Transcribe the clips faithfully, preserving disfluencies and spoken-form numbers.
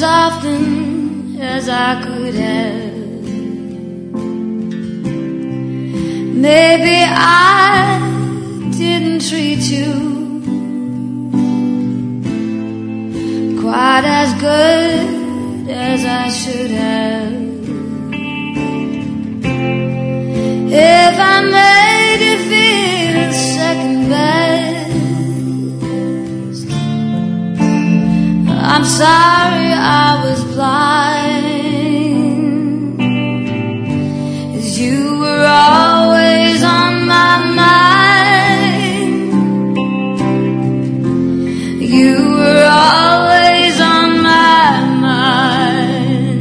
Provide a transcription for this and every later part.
often as I could have. Maybe I didn't treat you quite as good as I should have. If I made you feel second best, I'm sorry I was blind, 'cause you were always on my mind. You were always on my mind.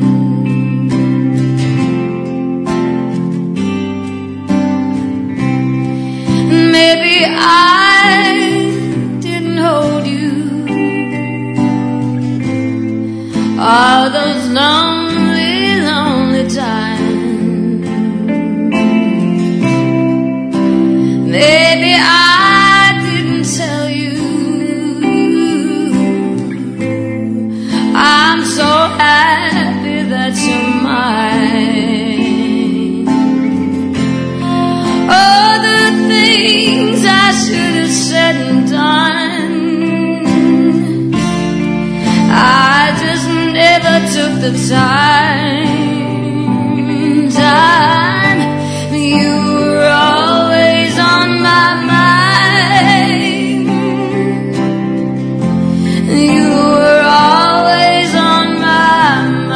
Maybe I didn't hold you all those lonely, lonely times. Maybe I didn't tell you I'm so happy that you're mine. Oh, the things I should have said and done, I just never took the time. Time, you were always on my mind. You were always on my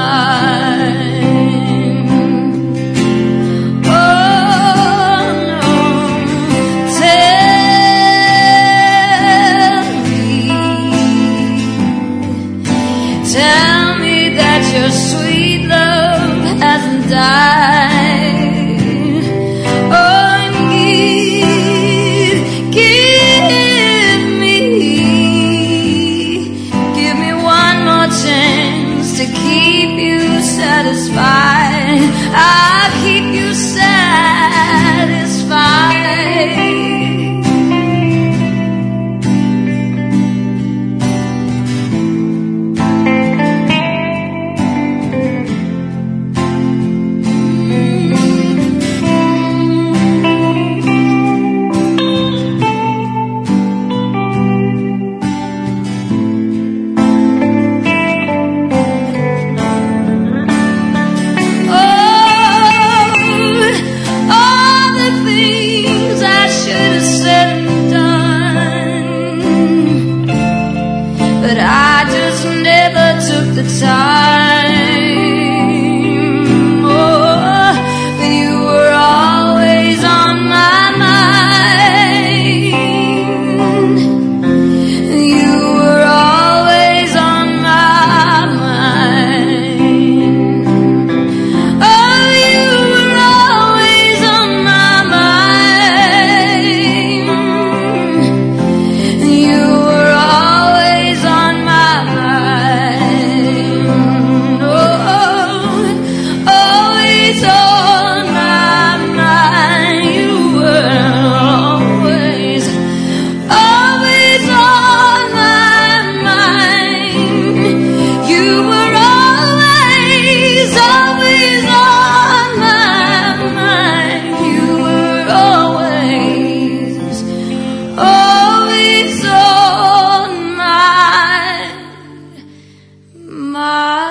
mind. Oh no, tell me, tell me that your sweet love hasn't died. Oh, and give, give me, give me one more chance to keep you satisfied. I'll keep you satisfied. But I just never took the time. Oh, but you were always on my mind. You were always on my mind. Oh, you were always on my mind. You were always on my mind. Oh, always on my mind. You were always, always on my mind. You were always, always on my mind. You were always, always on my mind.